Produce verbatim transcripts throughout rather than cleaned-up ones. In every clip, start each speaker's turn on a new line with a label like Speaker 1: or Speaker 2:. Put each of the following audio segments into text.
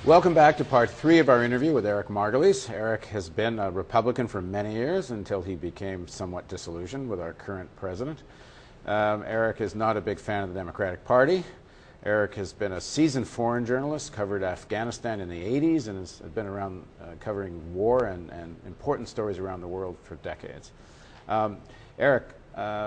Speaker 1: Welcome back to part three of our interview with Eric Margolis. Eric has been a Republican for many years until he became somewhat disillusioned with our current president. Um, Eric is not a big fan of the Democratic Party. Eric has been a seasoned foreign journalist, covered Afghanistan in the eighties, and has been around uh, covering war and, and important stories around the world for decades. Um, Eric, uh,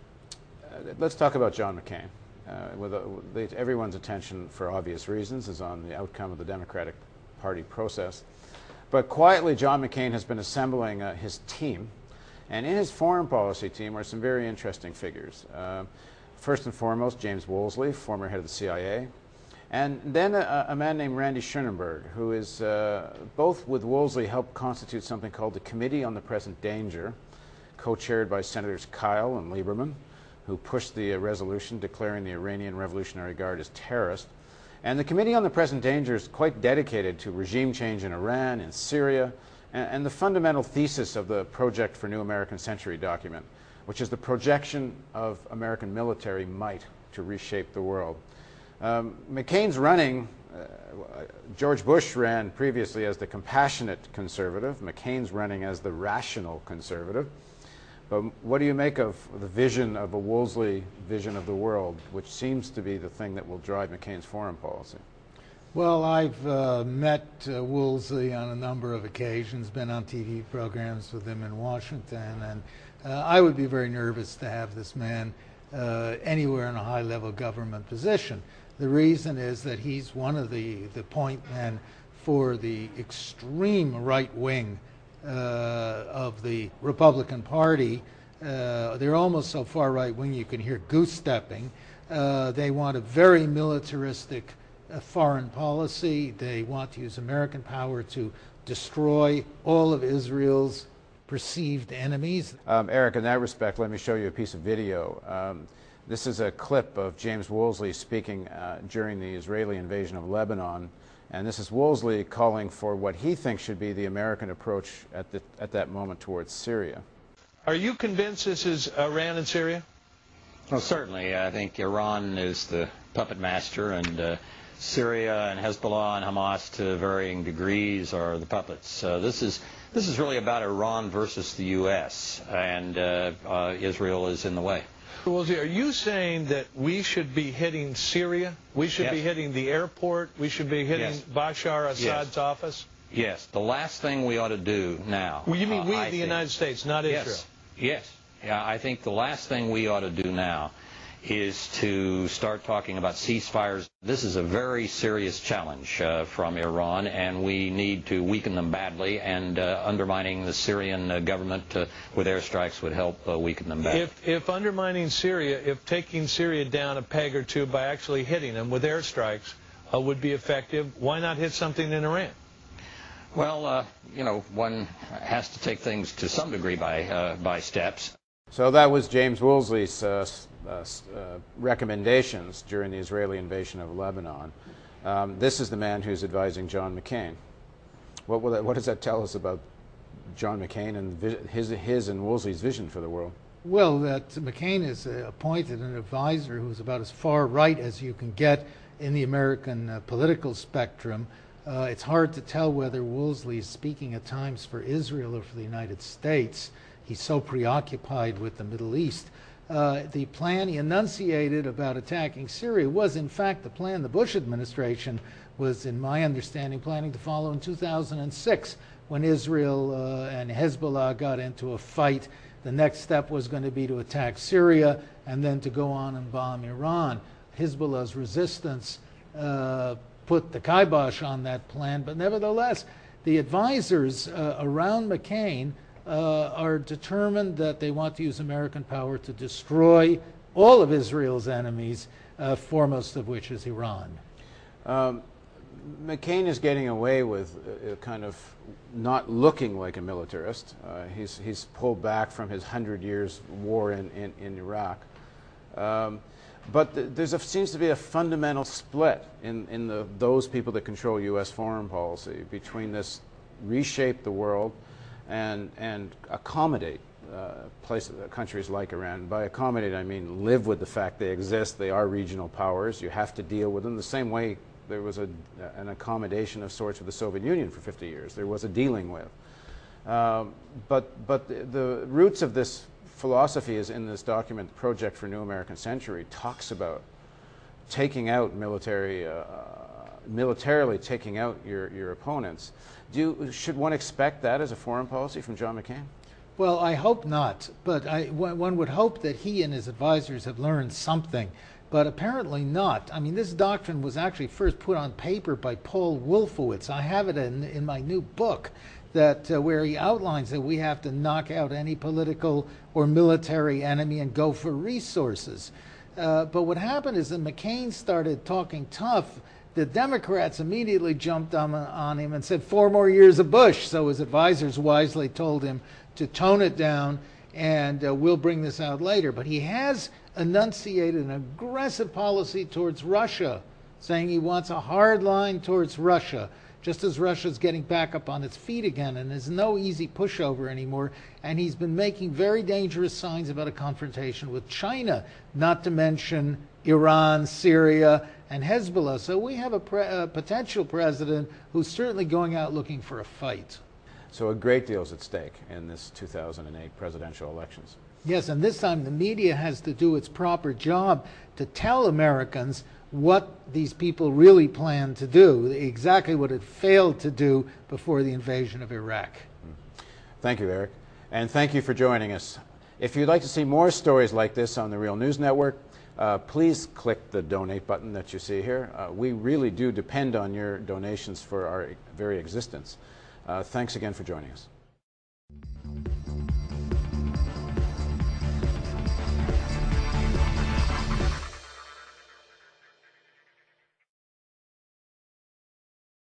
Speaker 1: let's talk about John McCain. Uh, with, uh, with everyone's attention, for obvious reasons, is on the outcome of the Democratic Party process. But quietly, John McCain has been assembling uh, his team. And in his foreign policy team are some very interesting figures. Uh, first and foremost, James Woolsey, former head of the C I A. And then a, a man named Randy Schoenenberg, who is, uh, both with Woolsey, helped constitute something called the Committee on the Present Danger, co-chaired by Senators Kyle and Lieberman, who pushed the uh, resolution declaring the Iranian Revolutionary Guard as terrorist. And the Committee on the Present Danger is quite dedicated to regime change in Iran and Syria, and, and the fundamental thesis of the Project for New American Century document, which is the projection of American military might to reshape the world. Um, McCain's running, uh, George Bush ran previously as the compassionate conservative. McCain's running as the rational conservative. But what do you make of the vision of a Woolsey vision of the world, which seems to be the thing that will drive McCain's foreign policy?
Speaker 2: Well, I've uh, met uh, Woolsey on a number of occasions, been on T V programs with him in Washington, and uh, I would be very nervous to have this man uh, anywhere in a high-level government position. The reason is that he's one of the, the point men for the extreme right wing Uh, of the Republican Party. Uh, they're almost so far right-wing you can hear goose-stepping. Uh, they want a very militaristic uh, foreign policy. They want to use American power to destroy all of Israel's perceived enemies.
Speaker 1: Um, Eric, in that respect, let me show you a piece of video. Um, this is a clip of James Woolsey speaking uh, during the Israeli invasion of Lebanon. And this is Woolsey calling for what he thinks should be the American approach at, the, at that moment towards Syria.
Speaker 3: Are you convinced this is Iran and Syria?
Speaker 4: Well, certainly. I think Iran is the puppet master, and uh, Syria and Hezbollah and Hamas, to varying degrees, are the puppets. Uh, this is this is really about Iran versus the U S, and uh, uh, Israel is in the way.
Speaker 3: Woolsey, are you saying that we should be hitting Syria? We should
Speaker 4: yes.
Speaker 3: be hitting the airport? We should be hitting
Speaker 4: yes.
Speaker 3: Bashar Assad's
Speaker 4: yes.
Speaker 3: office?
Speaker 4: Yes. The last thing we ought to do now...
Speaker 3: Well, you mean we,
Speaker 4: uh,
Speaker 3: the
Speaker 4: think,
Speaker 3: United States, not
Speaker 4: yes.
Speaker 3: Israel?
Speaker 4: Yes. Yeah, I think the last thing we ought to do now is to start talking about ceasefires. This is a very serious challenge uh, from Iran, and we need to weaken them badly, and uh, undermining the Syrian uh, government uh, with airstrikes would help uh, weaken them badly.
Speaker 3: If, if undermining Syria, if taking Syria down a peg or two by actually hitting them with airstrikes uh, would be effective, why not hit something in Iran?
Speaker 4: Well, uh, you know, one has to take things to some degree by, uh, by steps.
Speaker 1: So that was James Woolsey's uh, uh, uh, recommendations during the Israeli invasion of Lebanon. Um, this is the man who's advising John McCain. What, will that, what does that tell us about John McCain and his, his and Woolsey's vision for the world?
Speaker 2: Well, that McCain is uh, appointed an advisor who's about as far right as you can get in the American uh, political spectrum. Uh, it's hard to tell whether Woolsey is speaking at times for Israel or for the United States. He's so preoccupied with the Middle East. Uh, the plan he enunciated about attacking Syria was, in fact, the plan the Bush administration was, in my understanding, planning to follow in two thousand six, when Israel uh, and Hezbollah got into a fight. The next step was going to be to attack Syria and then to go on and bomb Iran. Hezbollah's resistance uh, put the kibosh on that plan, but nevertheless, the advisors uh, around McCain Uh, are determined that they want to use American power to destroy all of Israel's enemies, uh, foremost of which is Iran.
Speaker 1: Um, McCain is getting away with uh, kind of not looking like a militarist. Uh, he's, he's pulled back from his hundred years war in, in, in Iraq. Um, but th there seems to be a fundamental split in, in the, those people that control U S foreign policy between this reshape the world and, and accommodate uh, places, uh, countries like Iran. By accommodate, I mean live with the fact they exist. They are regional powers. You have to deal with them the same way There was a, an accommodation of sorts with the Soviet Union for fifty years. There was a dealing with. Um, but but the, the roots of this philosophy is in this document, Project for New American Century, talks about taking out military, uh, militarily taking out your, your opponents. Do you, should one expect that as a foreign policy from John McCain?
Speaker 2: Well, I hope not, but I, one would hope that he and his advisors have learned something, but apparently not. I mean, this doctrine was actually first put on paper by Paul Wolfowitz. I have it in, in my new book, that uh, where he outlines that we have to knock out any political or military enemy and go for resources. Uh, but what happened is that McCain started talking tough. The Democrats immediately jumped on, on him and said four more years of Bush. So his advisors wisely told him to tone it down, and uh, we'll bring this out later. But he has enunciated an aggressive policy towards Russia, saying he wants a hard line towards Russia, just as Russia's getting back up on its feet again, and there's no easy pushover anymore. And he's been making very dangerous signs about a confrontation with China, not to mention Iran, Syria, and Hezbollah. So we have a, pre a potential president who's certainly going out looking for a fight.
Speaker 1: So a great deal is at stake in this two thousand eight presidential elections.
Speaker 2: Yes, and this time the media has to do its proper job to tell Americans what these people really plan to do, exactly what it failed to do before the invasion of Iraq.
Speaker 1: Thank you, Eric. And thank you for joining us. If you'd like to see more stories like this on the Real News Network, uh, please click the donate button that you see here. Uh, we really do depend on your donations for our very existence. Uh, thanks again for joining us.